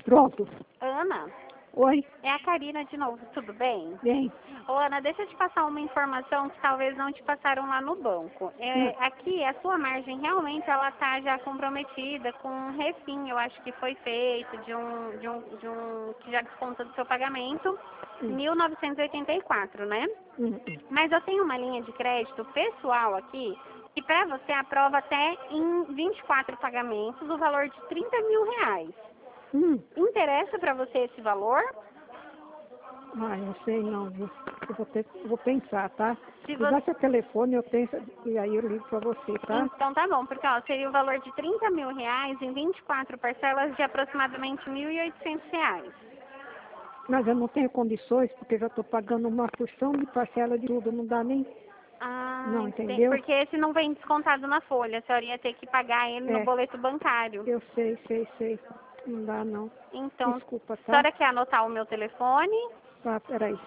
Pronto. Ana, Oi. é a Karina de novo, tudo bem? Bem. Ô, Ana, deixa eu te passar uma informação que talvez não te passaram lá no banco. Aqui, a sua margem realmente ela tá já comprometida com um refim, eu acho que foi feito que já desconta do seu pagamento, 1.984, né? Mas eu tenho uma linha de crédito pessoal aqui que para você aprova até em 24 pagamentos o valor de R$ 30.000. Interessa para você esse valor? Ah, eu sei não, viu? Eu vou pensar, tá? Se Me dá seu telefone, eu penso e aí eu ligo pra você, tá? Então tá bom, porque ó, seria o valor de R$ 30.000 em 24 parcelas de aproximadamente R$ 1.800. Mas eu não tenho condições, porque já estou pagando uma porção de parcela de tudo, não dá nem... Não, entendeu? Porque esse não vem descontado na folha, a senhora ia ter que pagar ele no boleto bancário. Eu sei. Não dá não. Então, Desculpa, a tá? senhora quer anotar o meu telefone? Tá, peraí.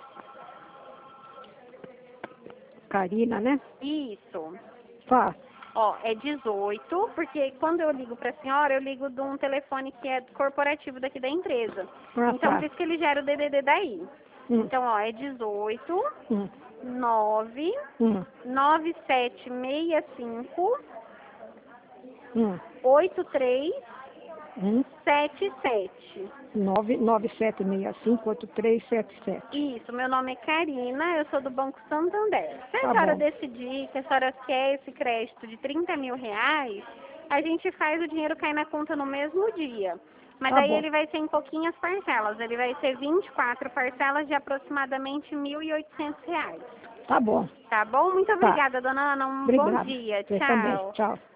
Karina, né? Isso. Fá. Ó, é 18, porque quando eu ligo pra senhora, eu ligo de um telefone que é corporativo daqui da empresa. Ah, Então, tá. por isso que ele gera o DDD daí. Então, ó, é 18 9 9765 8377. 997658377. Isso, meu nome é Karina, eu sou do Banco Santander. Se a Tá senhora bom. decidir que a senhora quer esse crédito de R$ 30.000, a gente faz o dinheiro cair na conta no mesmo dia. Mas Tá aí bom. ele vai ser em pouquinhas parcelas. Ele vai ser 24 parcelas de aproximadamente R$ 1.800. Tá bom. Tá bom? Muito Tá. obrigada, dona Ana. Um bom Obrigada. dia. Você também. Tchau. Tchau.